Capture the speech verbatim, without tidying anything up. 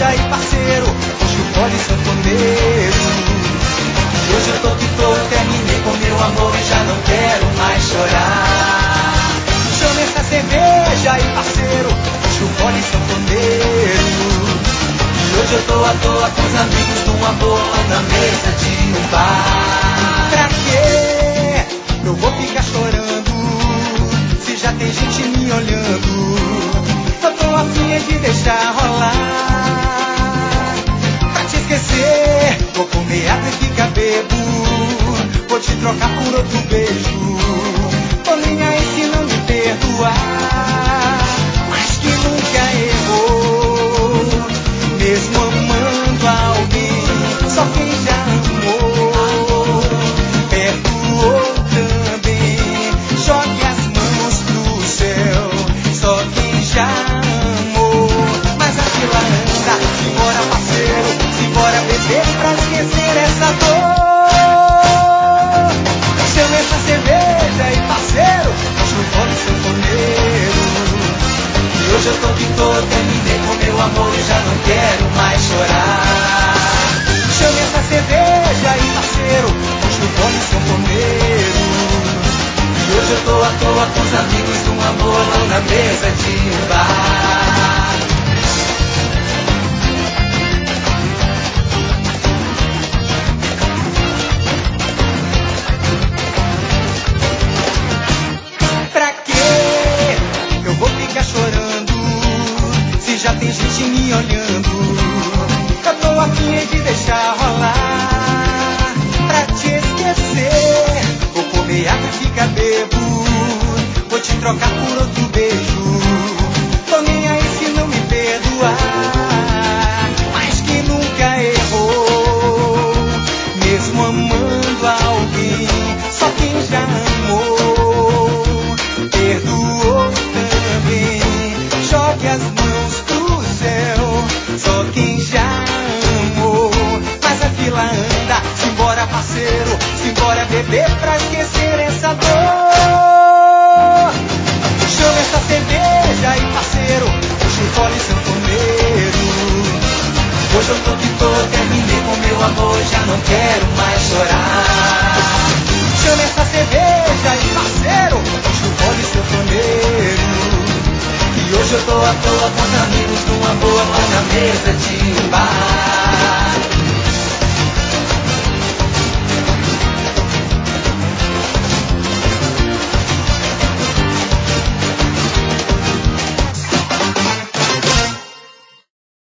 cerveja e parceiro, puxa o fole sanfoneiro. E hoje eu tô que tô, terminei com meu amor e já não quero mais chorar. Chama essa cerveja e parceiro, puxa o fole sanfoneiro. E hoje eu tô à toa com os amigos do amor lá na mesa de um bar. Pra quê? Eu vou ficar chorando se já tem gente me olhando. Eu tô afim de deixar rolar. Pra te esquecer, vou comer água e ficar bebo. Vou te trocar por outro beijo. Tô nem aí se não me perdoar. Mas que nunca errou, mesmo amando alguém. Só quem já amou perdoou também. Jogue as mãos pro céu, só quem já amou. Mas a fila anda, simbora parceiro, simbora beber pra esquecer essa dor. Chama essa cerveja e parceiro, puxa o fole sanfoneiro. E hoje eu tô que tô, terminei com meu amor e já não quero mais chorar. Chame essa cerveja e parceiro, puxa o fole sanfoneiro. E hoje eu tô à toa com os amigos do amor lá na mesa de um bar. Pra quê? Eu vou ficar chorando se já tem gente me olhando. Eu tô afim de deixar rolar. Pra te esquecer, vou comer água e ficar bebo. Vou te trocar por outro beijo. Tô nem aí se não me perdoar. Mas que nunca errou, mesmo amando alguém. Só quem já amou perdoou também. Jogue as mãos pro céu, só quem já amou. Mas a fila anda, simbora parceiro, simbora beber pra esquecer essa dor. Chama essa cerveja e parceiro, puxa o fole sanfoneiro. Hoje eu tô que tô, terminei com meu amor, já não quero mais chorar. Chama essa cerveja e parceiro, puxa o fole sanfoneiro. E hoje eu tô à toa com os amigos do amor lá na mesa de um bar.